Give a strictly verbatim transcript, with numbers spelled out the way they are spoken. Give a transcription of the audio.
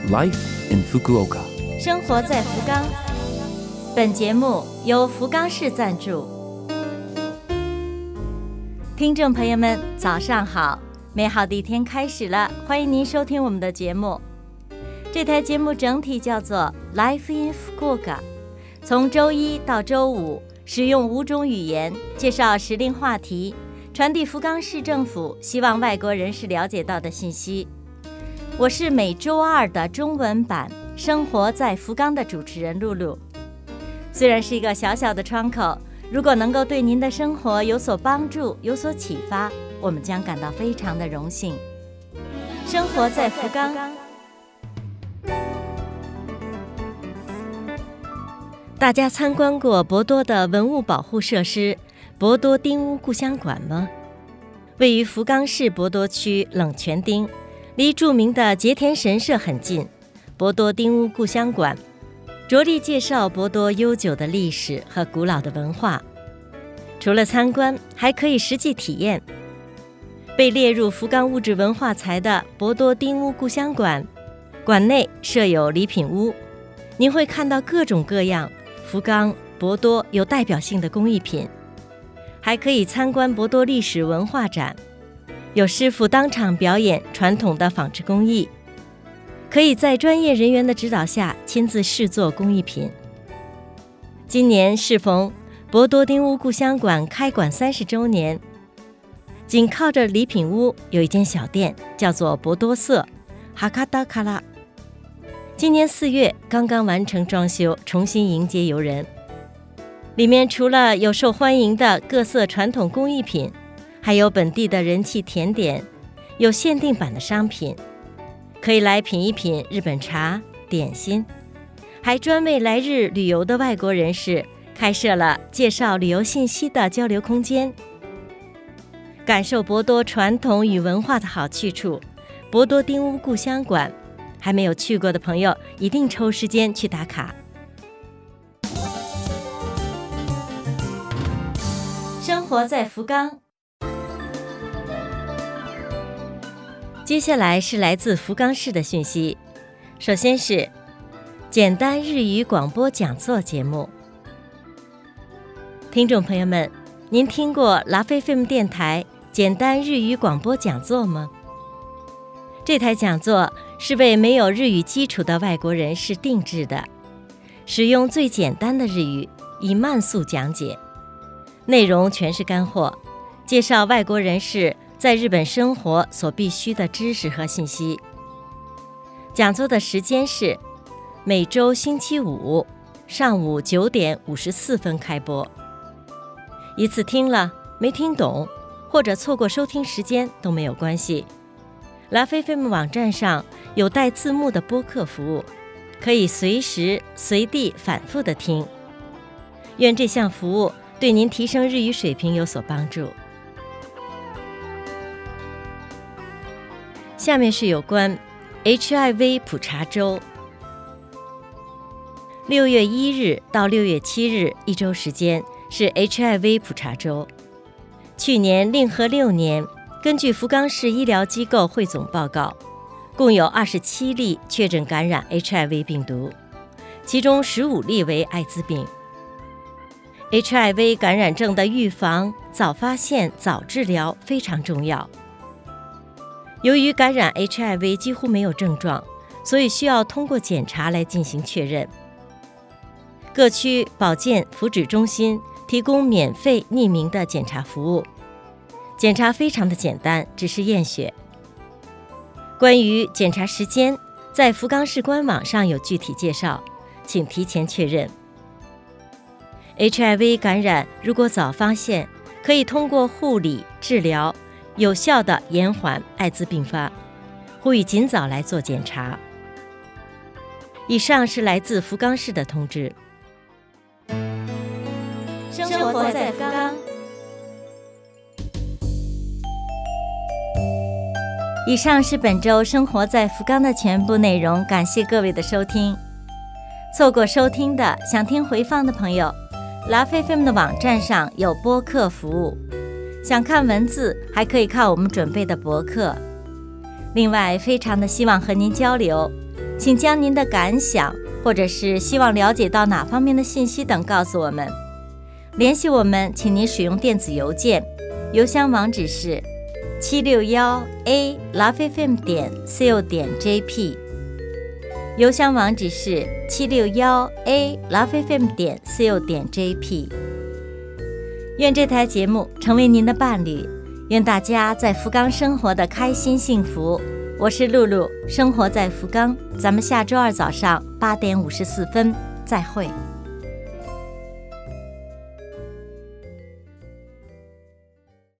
Life in Fukuoka， 生活在福冈。本节目由福冈市赞助。听众朋友们，早上好！美好的一天开始了，欢迎您收听我们的节目。这台节目整体叫做 Life in Fukuoka， 从周一到周五，使用五种语言介绍时令话题，传递福冈市政府希望外国人士了解到的信息。我是每周二的中文版生活在福冈的主持人露露。虽然是一个小小的窗口，如果能够对您的生活有所帮助，有所启发，我们将感到非常的荣幸。生活在福冈。大家参观过博多的文物保护设施博多町屋故乡馆吗？位于福冈市博多区冷泉町，离著名的结田神社很近。博多町屋故乡馆着力介绍博多悠久的历史和古老的文化。除了参观，还可以实际体验。被列入福冈物质文化财的博多町屋故乡馆，馆内设有礼品屋，您会看到各种各样福冈、博多有代表性的工艺品，还可以参观博多历史文化展，有师傅当场表演传统的纺织工艺，可以在专业人员的指导下亲自试做工艺品。今年适逢博多町屋故乡馆开馆三十周年，紧靠着礼品屋有一间小店，叫做博多色哈卡达卡拉。今年四月刚刚完成装修，重新迎接游人。里面除了有受欢迎的各色传统工艺品，还有本地的人气甜点，有限定版的商品，可以来品一品日本茶、点心，还专为来日旅游的外国人士开设了介绍旅游信息的交流空间。感受博多传统与文化的好去处，博多町屋故乡馆，还没有去过的朋友一定抽时间去打卡。生活在福冈。接下来是来自福冈市的讯息。首先是简单日语广播讲座节目。听众朋友们，您听过拉菲 F M 电台简单日语广播讲座吗？这台讲座是为没有日语基础的外国人士定制的，使用最简单的日语，以慢速讲解，内容全是干货，介绍外国人士在日本生活所必须的知识和信息。讲座的时间是每周星期五上午九点五十四分开播。一次听了没听懂，或者错过收听时间都没有关系。拉菲 F M 网站上有带字幕的播客服务，可以随时随地反复的听。愿这项服务对您提升日语水平有所帮助。下面是有关 H I V 普查周。六月一日到六月七日一周时间是 H I V 普查周。去年令和六年，根据福冈市医疗机构汇总报告，共有二十七例确诊感染 H I V 病毒，其中十五例为艾滋病。H I V 感染症的预防、早发现、早治疗非常重要。由于感染 H I V 几乎没有症状，所以需要通过检查来进行确认。各区保健福祉中心提供免费匿名的检查服务，检查非常的简单，只是验血。关于检查时间，在福冈市官网上有具体介绍，请提前确认。H I V 感染如果早发现，可以通过护理治疗有效地延缓艾滋病发，呼吁尽早来做检查。以上是来自福冈市的通知。 生活在福冈。以上是本周生活在福冈的全部内容，感谢各位的收听。错过收听的，想听回放的朋友，拉菲 F M 的网站上有播客服务，想看文字还可以看我们准备的博客。另外非常的希望和您交流， 请将您的感想或者是希望了解到哪方面的信息等告诉我们。联系我们，请您使用电子邮件，邮箱网址是七六一 a love f m 点 co 点 jp， 邮箱网址是七六一 a love f m 点 co 点 jp。 愿这台节目成为您的伴侣，愿大家在福冈生活的开心幸福。我是露露，生活在福冈，咱们下周二早上八点五十四分再会。